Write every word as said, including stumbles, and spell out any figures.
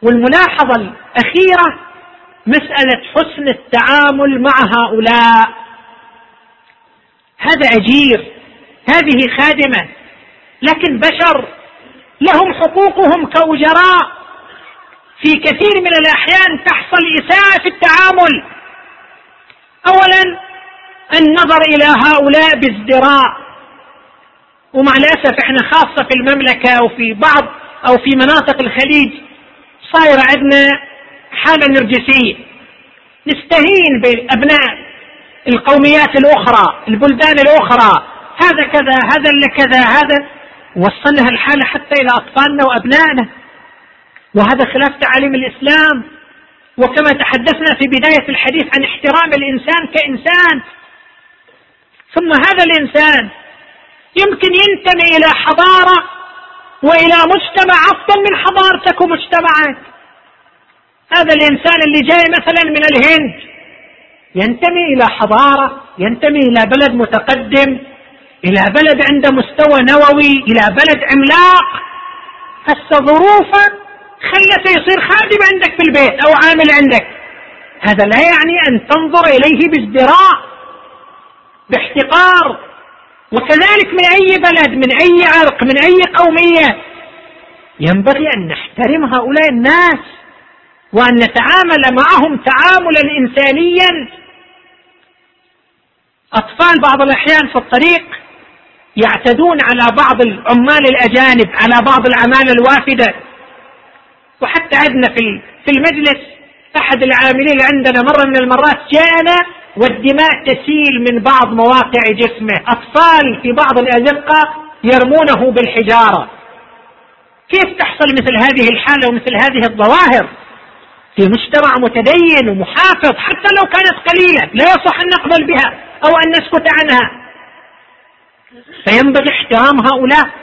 والملاحظة الأخيرة مسألة حسن التعامل مع هؤلاء. هذا أجير، هذه خادمة، لكن بشر لهم حقوقهم كأجراء. في كثير من الأحيان تحصل إساءة في التعامل. أولا النظر إلى هؤلاء بازدراء، ومع الأسف احنا خاصة في المملكة وفي بعض أو في مناطق الخليج صاير عندنا حالة نرجسية، نستهين بأبناء القوميات الأخرى، البلدان الأخرى، هذا كذا، هذا اللي كذا، هذا وصلنا الحالة حتى إلى أطفالنا وأبنائنا، وهذا خلاف تعاليم الإسلام. وكما تحدثنا في بداية الحديث عن احترام الإنسان كإنسان، ثم هذا الإنسان يمكن ينتمي إلى حضارة وإلى مجتمع أفضل من حضارتك ومجتمعك. هذا الإنسان اللي جاي مثلا من الهند ينتمي إلى حضارة، ينتمي إلى بلد متقدم، إلى بلد عنده مستوى نووي، إلى بلد عملاق. هسه ظروفه خلته يصير خادم عندك في البيت أو عامل عندك، هذا لا يعني أن تنظر إليه بازدراء باحتقار. وكذلك من أي بلد، من أي عرق، من أي قومية، ينبغي أن نحترم هؤلاء الناس وأن نتعامل معهم تعاملا إنسانيا. أطفال بعض الأحيان في الطريق يعتدون على بعض العمال الأجانب، على بعض العمالة الوافدة. وحتى عندنا في المجلس أحد العاملين عندنا مرة من المرات جاءنا والدماء تسيل من بعض مواقع جسمه، أطفال في بعض الأزقة يرمونه بالحجارة. كيف تحصل مثل هذه الحالة ومثل هذه الظواهر في مجتمع متدين ومحافظ؟ حتى لو كانت قليلة لا يصح أن نقبل بها أو أن نسكت عنها. فينبغي احترام هؤلاء.